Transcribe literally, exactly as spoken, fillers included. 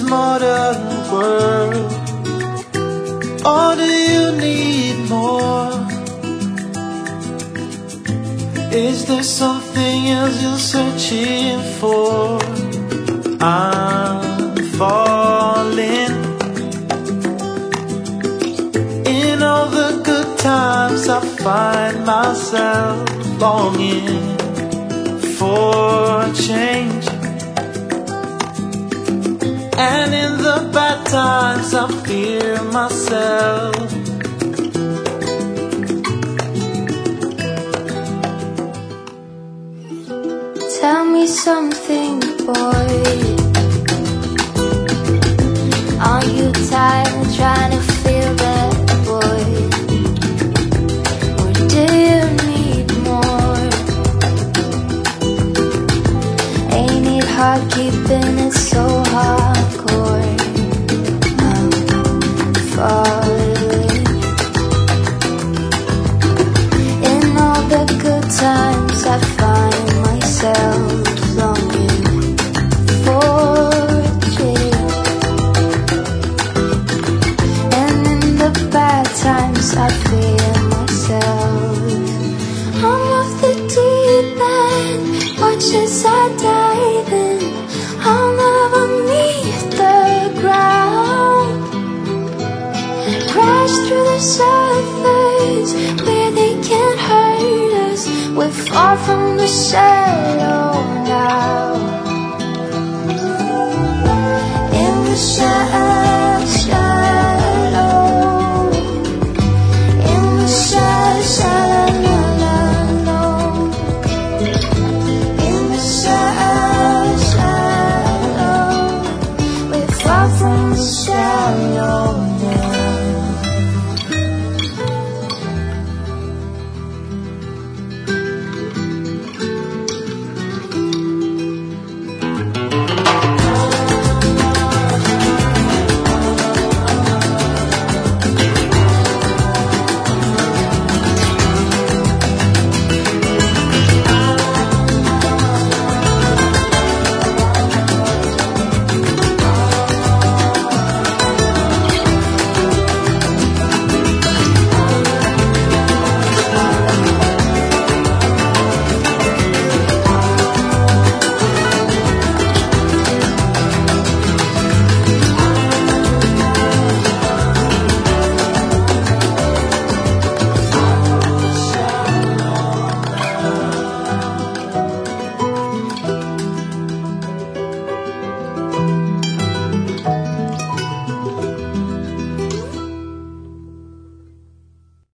this modern world? Or do you need more? Is there something else you're searching for? I'm falling. In all the good times I find myself longing for a change. And in the bad times I fear myself. Tell me something, boy. Are you tired of trying to feel that, boy? Or do you need more? Ain't it hard keeping it so hardcore? I'm falling. In all the good times I find myself longing for a change. And in the bad times I fear myself. I'm off the deep end, watch as I dive in. I'll never meet the ground. Crash through the surface where they can't hurt us. We're far from the shallow.